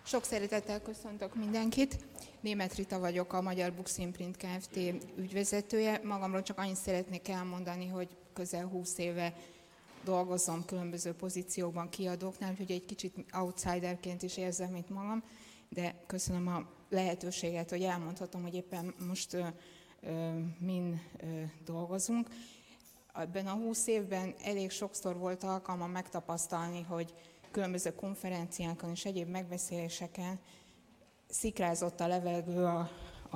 Sok szeretettel köszöntök mindenkit. Németh Rita vagyok, a Magyar Books Imprint Kft. Ügyvezetője. Magamról csak annyit szeretnék elmondani, hogy közel 20 éve dolgozom különböző pozíciókban, kiadóknál, úgyhogy egy kicsit outsiderként is érzem itt magam, de köszönöm a lehetőséget, hogy elmondhatom, hogy éppen most min dolgozunk. Ebben a 20 évben elég sokszor volt alkalmam megtapasztalni, hogy különböző konferenciákon és egyéb megbeszéléseken szikrázott a levegő a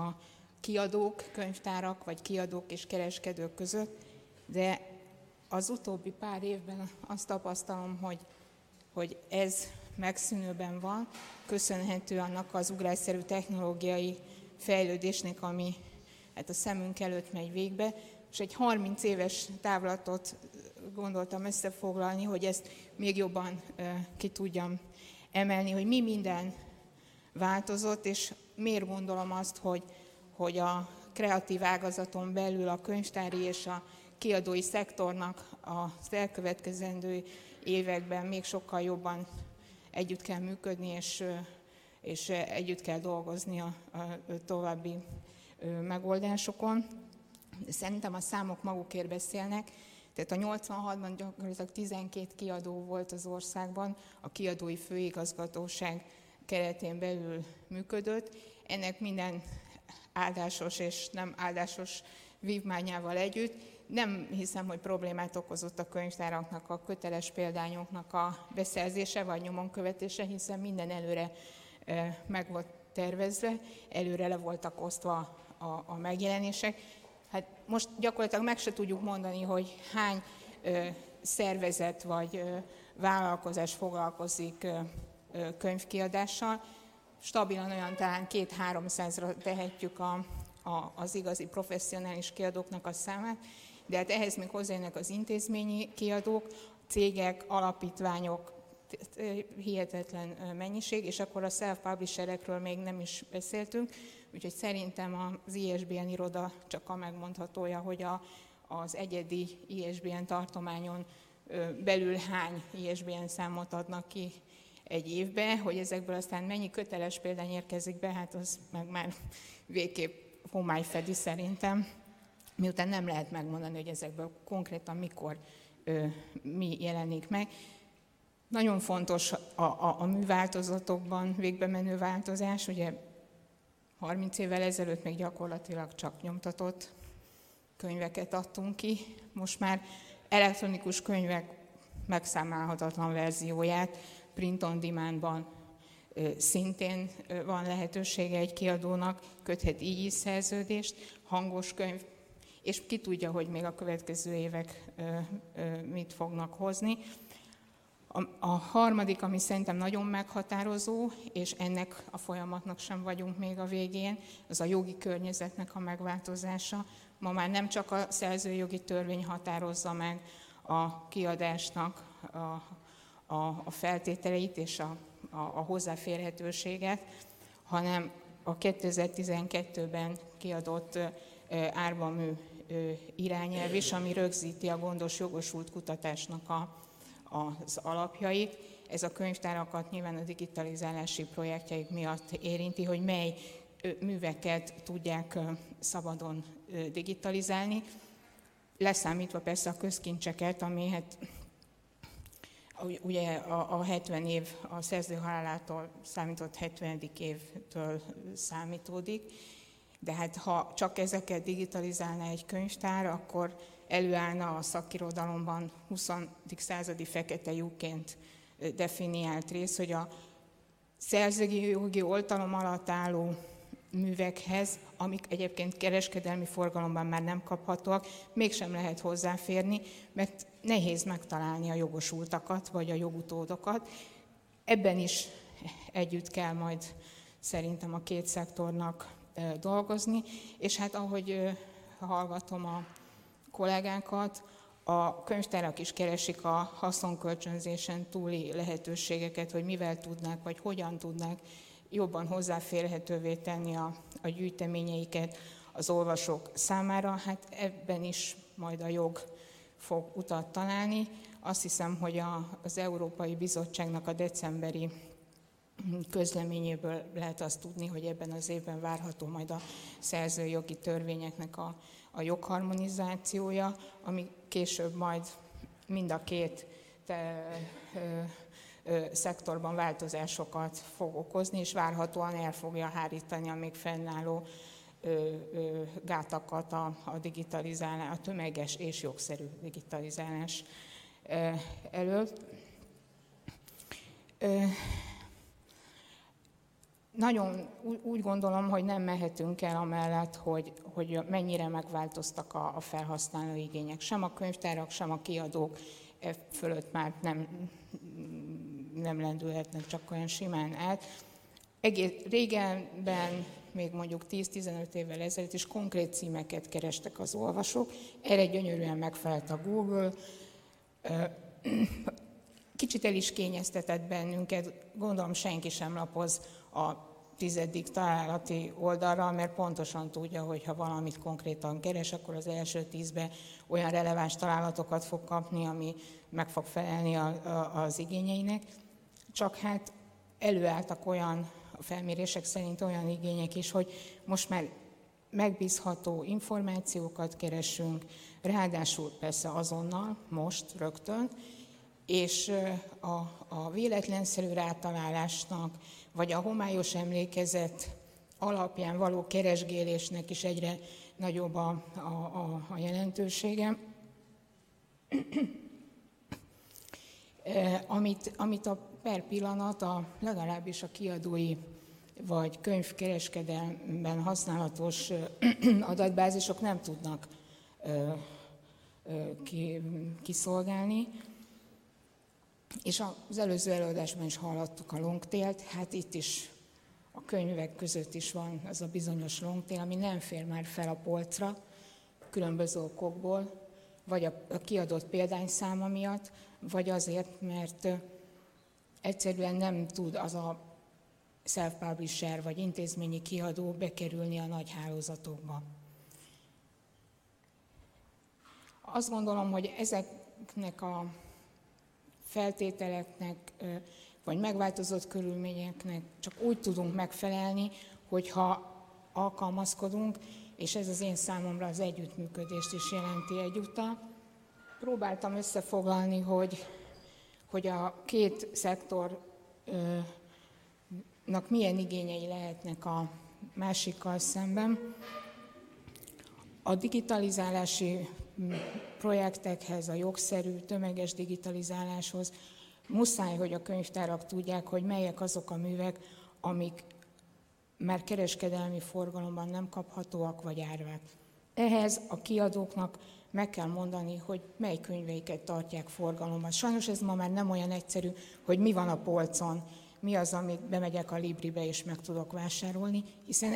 kiadók, könyvtárak, vagy kiadók és kereskedők között, de az utóbbi pár évben azt tapasztalom, hogy ez megszűnőben van, köszönhető annak az ugrásszerű technológiai fejlődésnek, ami hát a szemünk előtt megy végbe, és egy 30 éves távlatot gondoltam összefoglalni, hogy ezt még jobban ki tudjam emelni, hogy mi minden változott, és miért gondolom azt, hogy a kreatív ágazaton belül a könyvtári és a kiadói szektornak az elkövetkezendő években még sokkal jobban együtt kell működni, és együtt kell dolgozni a további megoldásokon. Szerintem a számok magukért beszélnek. Tehát a 86-ban gyakorlatilag 12 kiadó volt az országban, a kiadói főigazgatóság keretén belül működött. Ennek minden áldásos és nem áldásos vívmányával együtt. Nem hiszem, hogy problémát okozott a könyvtáraknak, a köteles példányoknak a beszerzése vagy nyomon követése, hiszen minden előre meg volt tervezve, előre le voltak osztva a megjelenések. Hát most gyakorlatilag meg se tudjuk mondani, hogy hány szervezet vagy vállalkozás foglalkozik könyvkiadással. Stabilan olyan talán 200-300-ra tehetjük az igazi professzionális kiadóknak a számát, de hát ehhez még hozzájönnek az intézményi kiadók, cégek, alapítványok, hihetetlen mennyiség, és akkor a self-publisherekről még nem is beszéltünk, úgyhogy szerintem az ISBN iroda csak a megmondhatója, hogy az egyedi ISBN tartományon belül hány ISBN számot adnak ki egy évbe, hogy ezekből aztán mennyi köteles példány érkezik be, hát az meg már végképp homály fedi szerintem, miután nem lehet megmondani, hogy ezekből konkrétan mikor mi jelenik meg. Nagyon fontos a műváltozatokban végbe menő változás, ugye 30 évvel ezelőtt még gyakorlatilag csak nyomtatott könyveket adtunk ki, most már elektronikus könyvek megszámálhatatlan verzióját, print on demandban szintén van lehetősége egy kiadónak, köthet így is szerződést, hangos könyv, és ki tudja, hogy még a következő évek mit fognak hozni. A harmadik, ami szerintem nagyon meghatározó, és ennek a folyamatnak sem vagyunk még a végén, az a jogi környezetnek a megváltozása. Ma már nem csak a szerzőjogi törvény határozza meg a kiadásnak a feltételeit és a hozzáférhetőséget, hanem a 2012-ben kiadott árbamű irányelv is, ami rögzíti a gondos, jogosult kutatásnak az alapjait. Ez a könyvtárakat nyilván a digitalizálási projektjeik miatt érinti, hogy mely műveket tudják szabadon digitalizálni, leszámítva persze a közkincseket, ami hát ugye a 70 év, a szerző halálától számított 70. évtől számítódik, de hát ha csak ezeket digitalizálna egy könyvtár, akkor előállna a szakirodalomban 20. századi fekete lyukként definiált rész, hogy a szerzőjogi oltalom alatt álló művekhez, amik egyébként kereskedelmi forgalomban már nem kaphatóak, mégsem lehet hozzáférni, mert nehéz megtalálni a jogosultakat, vagy a jogutódokat. Ebben is együtt kell majd szerintem a két szektornak dolgozni, és hát ahogy hallgatom a kollégákat, a könyvtárak is keresik a haszonkölcsönzésen túli lehetőségeket, hogy mivel tudnák, vagy hogyan tudnák jobban hozzáférhetővé tenni a gyűjteményeiket az olvasók számára. Hát ebben is majd a jog fog utat találni. Azt hiszem, hogy az Európai Bizottságnak a decemberi közleményéből lehet azt tudni, hogy ebben az évben várható majd a szerzőjogi törvényeknek a jogharmonizációja, ami később majd mind a két szektorban változásokat fog okozni, és várhatóan el fogja hárítani a még fennálló gátakat a digitalizálás, a tömeges és jogszerű digitalizálás előtt. Nagyon úgy gondolom, hogy nem mehetünk el amellett, hogy mennyire megváltoztak a felhasználó igények. Sem a könyvtárak, sem a kiadók fölött már nem lendülhetnek csak olyan simán át. Egész régenben, még mondjuk 10-15 évvel ezelőtt is konkrét címeket kerestek az olvasók. Erre gyönyörűen megfelelt a Google. Kicsit el is kényeztetett bennünket, gondolom senki sem lapoz a 10. találati oldalra, mert pontosan tudja, hogy ha valamit konkrétan keres, akkor az első 10-ben olyan releváns találatokat fog kapni, ami meg fog felelni az igényeinek. Csak hát előálltak olyan, a felmérések szerint olyan igények is, hogy most már megbízható információkat keresünk, ráadásul persze azonnal, most, rögtön, és a véletlenszerű rátalálásnak, vagy a homályos emlékezet alapján való keresgélésnek is egyre nagyobb a jelentősége. Amit a per pillanat legalábbis a kiadói vagy könyvkereskedelemben használatos adatbázisok nem tudnak kiszolgálni. És az előző előadásban is hallottuk a longtailt, hát itt is a könyvek között is van az a bizonyos longtail, ami nem fér már fel a polcra különböző okokból, vagy a kiadott példányszáma miatt, vagy azért, mert egyszerűen nem tud az a self-publisher vagy intézményi kiadó bekerülni a nagy hálózatokba. Azt gondolom, hogy ezeknek a feltételeknek, vagy megváltozott körülményeknek csak úgy tudunk megfelelni, hogyha alkalmazkodunk, és ez az én számomra az együttműködést is jelenti egyúttal. Próbáltam összefoglalni, hogy a két szektornak milyen igényei lehetnek a másikkal szemben. A digitalizálási projektekhez, a jogszerű, tömeges digitalizáláshoz muszáj, hogy a könyvtárak tudják, hogy melyek azok a művek, amik már kereskedelmi forgalomban nem kaphatóak, vagy árvák. Ehhez a kiadóknak meg kell mondani, hogy mely könyveiket tartják forgalomban. Sajnos ez ma már nem olyan egyszerű, hogy mi van a polcon, mi az, amit bemegyek a Libribe és meg tudok vásárolni, hiszen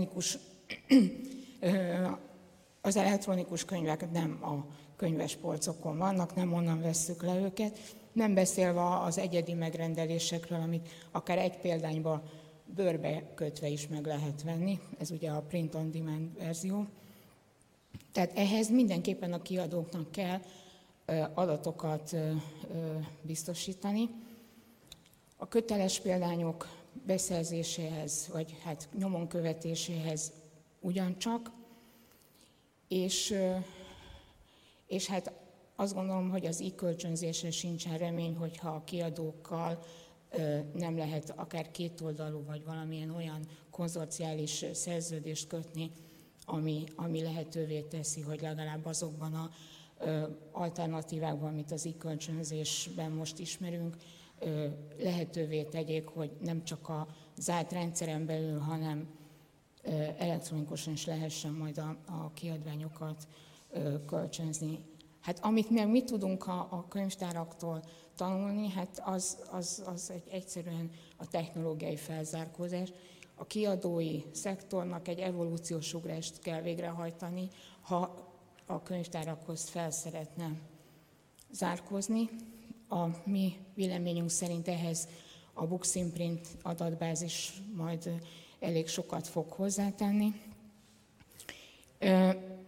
az elektronikus könyvek nem a könyvespolcokon vannak, nem onnan vesszük le őket, nem beszélve az egyedi megrendelésekről, amit akár egy példányba bőrbe kötve is meg lehet venni, ez ugye a print on demand verzió. Tehát ehhez mindenképpen a kiadóknak kell adatokat biztosítani. A köteles példányok beszerzéséhez, vagy hát nyomon követéséhez ugyancsak, és hát azt gondolom, hogy az e-kölcsönzésre sincsen remény, hogyha a kiadókkal nem lehet akár kétoldalú, vagy valamilyen olyan konzorciális szerződést kötni, ami lehetővé teszi, hogy legalább azokban az alternatívákban, amit az e-kölcsönzésben most ismerünk, lehetővé tegyék, hogy nem csak a zárt rendszeren belül, hanem elektronikusan is lehessen majd a kiadványokat kölcsönzni. Hát amit mi tudunk a könyvtáraktól tanulni, hát az egyszerűen a technológiai felzárkózás. A kiadói szektornak egy evolúciós ugrást kell végrehajtani, ha a könyvtárakhoz fel szeretne zárkózni. A mi véleményünk szerint ehhez a Books-in-Print adatbázis majd elég sokat fog hozzátenni.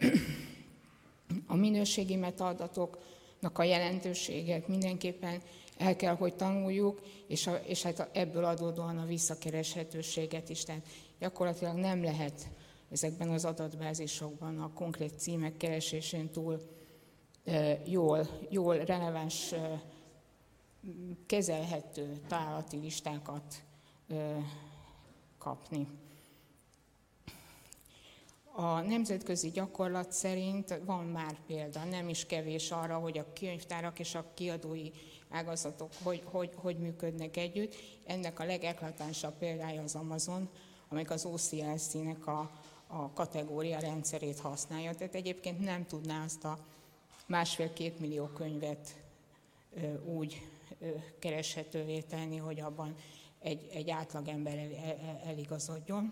A minőségi metaadatoknak a jelentőséget mindenképpen el kell, hogy tanuljuk, és hát ebből adódóan a visszakereshetőséget is. Tehát gyakorlatilag nem lehet ezekben az adatbázisokban a konkrét címek keresésén túl jól releváns, kezelhető találati listákat kapni. A nemzetközi gyakorlat szerint van már példa, nem is kevés arra, hogy a könyvtárak és a kiadói ágazatok hogy működnek együtt. Ennek a legeklatánsabb példája az Amazon, amelyik az OCLC-nek a kategória rendszerét használja. Tehát egyébként nem tudná azt a 1,5-2 millió könyvet úgy kereshetővé tenni, hogy abban egy átlagember eligazodjon.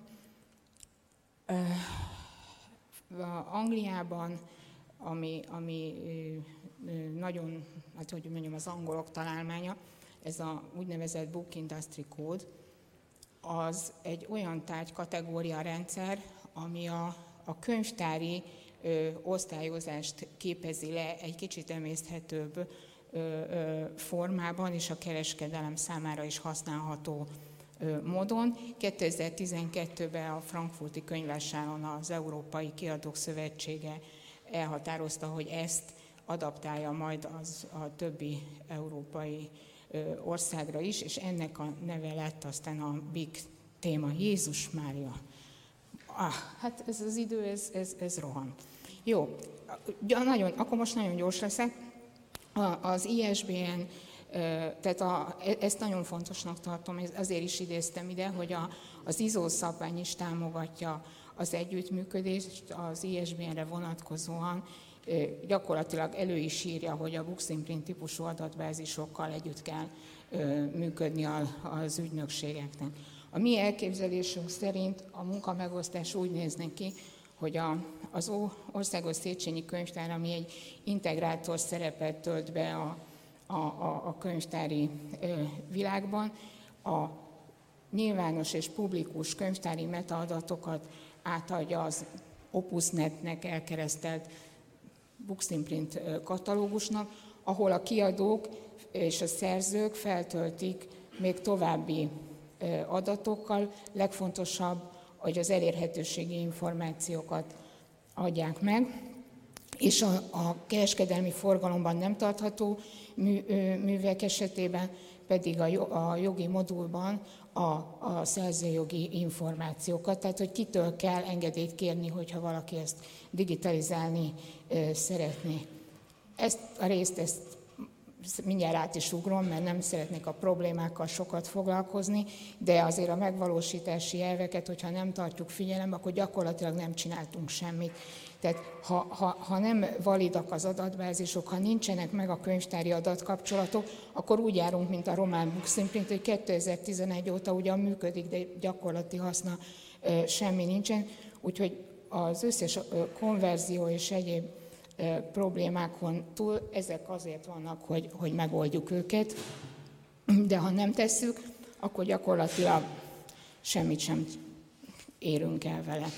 Angliában, ami nagyon, hát hogy mondjam, az angolok találmánya, ez a úgynevezett Book Industry Code, az egy olyan tárgykategória rendszer, ami a könyvtári osztályozást képezi le egy kicsit emészthetőbb formában, és a kereskedelem számára is használható módon. 2012-ben a Frankfurti Könyvvásáron az Európai Kiadók Szövetsége elhatározta, hogy ezt adaptálja majd a többi európai országra is, és ennek a neve lett aztán a BIC téma. Jézus Mária! Hát ez az idő, ez rohan. Jó, akkor most nagyon gyors leszek. Az ISBN, tehát ezt nagyon fontosnak tartom, azért is idéztem ide, hogy az ISO szabvány is támogatja az együttműködést az ISBN-re vonatkozóan, gyakorlatilag elő is írja, hogy a Books-in-Print típusú adatbázisokkal együtt kell működni az ügynökségeknek. A mi elképzelésünk szerint a munkamegosztás úgy néz ki, hogy az Országos Széchenyi Könyvtár, ami egy integrátor szerepet tölt be a könyvtári világban, a nyilvános és publikus könyvtári metaadatokat átadja az Opusnet-nek elkeresztelt Books-in-Print katalógusnak, ahol a kiadók és a szerzők feltöltik még további adatokkal, legfontosabb, hogy az elérhetőségi információkat adják meg, és a kereskedelmi forgalomban nem tartható művek esetében pedig a jogi modulban a szerzőjogi információkat, tehát hogy kitől kell engedélyt kérni, hogyha valaki ezt digitalizálni szeretné. Ezt a részt mindjárt át is ugrom, mert nem szeretnék a problémákkal sokat foglalkozni, de azért a megvalósítási elveket, hogyha nem tartjuk figyelembe, akkor gyakorlatilag nem csináltunk semmit. Tehát ha nem validak az adatbázisok, ha nincsenek meg a könyvtári adatkapcsolatok, akkor úgy járunk, mint a román Books-in-Print, hogy 2011 óta ugyan működik, de gyakorlati haszna semmi nincsen. Úgyhogy az összes konverzió és egyéb problémákon túl ezek azért vannak, hogy megoldjuk őket, de ha nem tesszük, akkor gyakorlatilag semmit sem érünk el vele.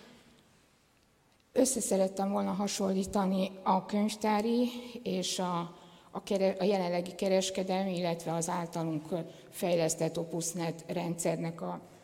Összeszerettem volna hasonlítani a könyvtári és a jelenlegi kereskedelmi, illetve az általunk fejlesztett Opusnet rendszernek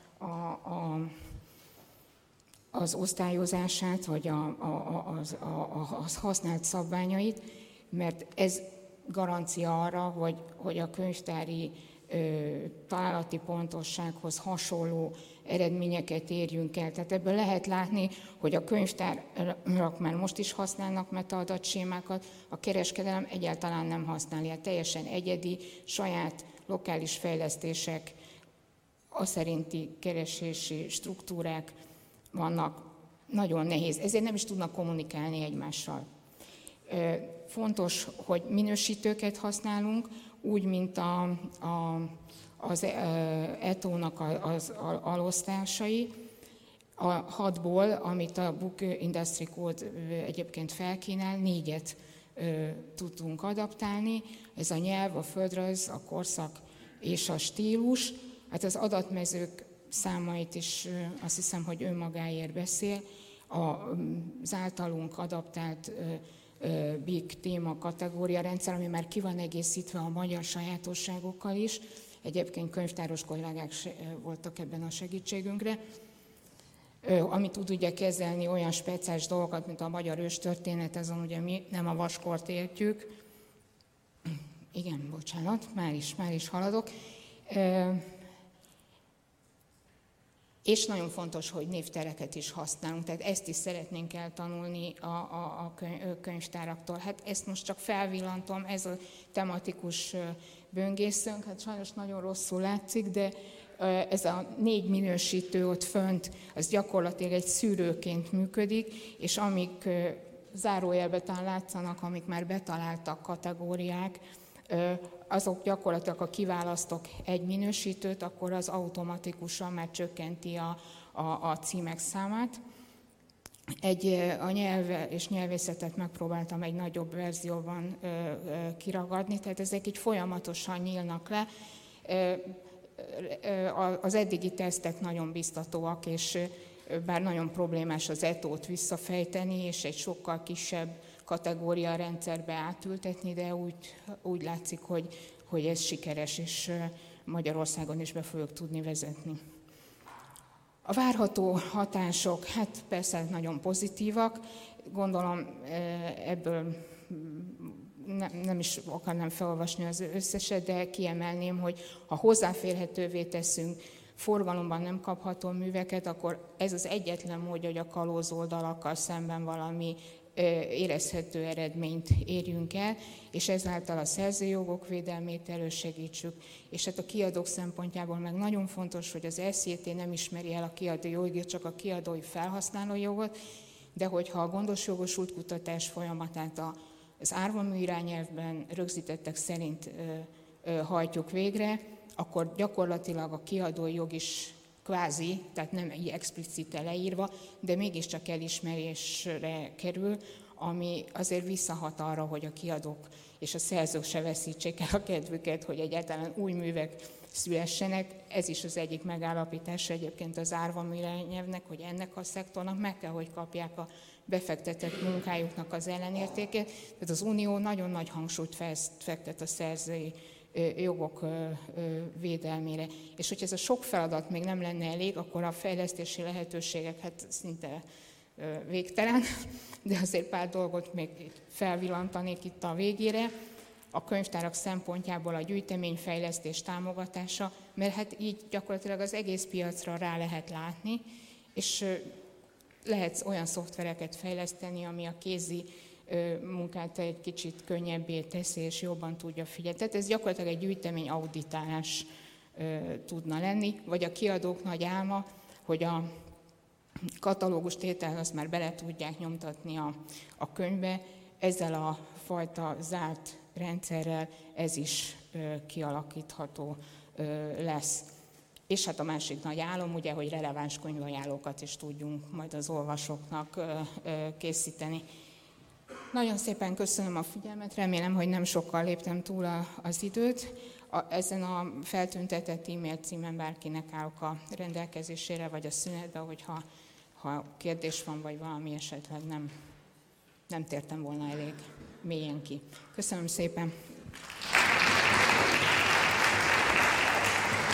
az osztályozását, vagy az használt szabványait, mert ez garancia arra, hogy a könyvtári találati pontossághoz hasonló eredményeket érjünk el. Tehát ebből lehet látni, hogy a könyvtárak már most is használnak metaadatsémákat, a kereskedelem egyáltalán nem használja. Teljesen egyedi, saját lokális fejlesztések, szerinti keresési struktúrák vannak, nagyon nehéz. Ezért nem is tudnak kommunikálni egymással. Fontos, hogy minősítőket használunk, úgy, mint az ETO-nak az alosztásai. A 6-ból, amit a Book Industry Code egyébként felkínál, 4-et tudtunk adaptálni. Ez a nyelv, a földrajz, a korszak és a stílus. Hát az adatmezők számait is azt hiszem, hogy önmagáért beszél. Az általunk adaptált Big téma kategória rendszer, ami már ki van egészítve a magyar sajátosságokkal is. Egyébként könyvtáros kollégák voltak ebben a segítségünkre, ami tud ugye kezelni olyan speciális dolgokat, mint a magyar őstörténet, azon ugye mi nem a vaskort értjük. Igen, bocsánat, már is haladok. És nagyon fontos, hogy névtereket is használunk, tehát ezt is szeretnénk eltanulni a könyvtáraktól. Hát ezt most csak felvillantom, ez a tematikus böngészőnk, hát sajnos nagyon rosszul látszik, de ez a 4 minősítő ott fönt, az gyakorlatilag egy szűrőként működik, és amik zárójelben talán látszanak, amik már betaláltak kategóriák, azok gyakorlatilag, ha kiválasztok egy minősítőt, akkor az automatikusan már csökkenti a címek számát. A nyelv és nyelvészetet megpróbáltam egy nagyobb verzióban kiragadni, tehát ezek így folyamatosan nyílnak le. Az eddigi tesztek nagyon biztatóak, és bár nagyon problémás az etót visszafejteni, és egy sokkal kisebb kategória rendszerbe átültetni, de úgy látszik, hogy ez sikeres, és Magyarországon is be fogjuk tudni vezetni. A várható hatások, hát persze nagyon pozitívak, gondolom ebből nem is akarnám felolvasni az összeset, de kiemelném, hogy ha hozzáférhetővé teszünk forgalomban nem kapható műveket, akkor ez az egyetlen módja, hogy a kalóz oldalakkal szemben valami érezhető eredményt érjünk el, és ezáltal a szerzőjogok védelmét elősegítsük. És hát a kiadók szempontjából meg nagyon fontos, hogy az SZJT nem ismeri el a kiadói jogot, csak a kiadói felhasználó jogot, de hogyha a gondos jogosult kutatás folyamatát az árvamű irányelvben rögzítettek szerint hajtjuk végre, akkor gyakorlatilag a kiadói jog is kvázi, tehát nem így explicite leírva, de mégiscsak elismerésre kerül, ami azért visszahat arra, hogy a kiadók és a szerzők se veszítsék el a kedvüket, hogy egyáltalán új művek szülessenek. Ez is az egyik megállapítása egyébként az árvamű irányelvnek, hogy ennek a szektornak meg kell, hogy kapják a befektetett munkájuknak az ellenértékét. Tehát az Unió nagyon nagy hangsúlyt fektet a szerzői jogok védelmére. És hogyha ez a sok feladat még nem lenne elég, akkor a fejlesztési lehetőségek hát szinte végtelen, de azért pár dolgot még felvillantanék itt a végére. A könyvtárak szempontjából a gyűjteményfejlesztés támogatása, mert hát így gyakorlatilag az egész piacra rá lehet látni, és lehet olyan szoftvereket fejleszteni, ami a kézi munkát egy kicsit könnyebbé teszi, és jobban tudja figyelni. Tehát ez gyakorlatilag egy gyűjtemény auditálás tudna lenni, vagy a kiadók nagy álma, hogy a katalógus tétel azt már bele tudják nyomtatni a könyvbe. Ezzel a fajta zárt rendszerrel ez is kialakítható lesz. És hát a másik nagy álom, ugye, hogy releváns könyvajánlókat is tudjunk majd az olvasóknak készíteni. Nagyon szépen köszönöm a figyelmet, remélem, hogy nem sokkal léptem túl az időt. Ezen a feltüntetett e-mail címen bárkinek állok a rendelkezésére, vagy a szünetbe, hogyha kérdés van, vagy valami esetleg nem tértem volna elég mélyen ki. Köszönöm szépen!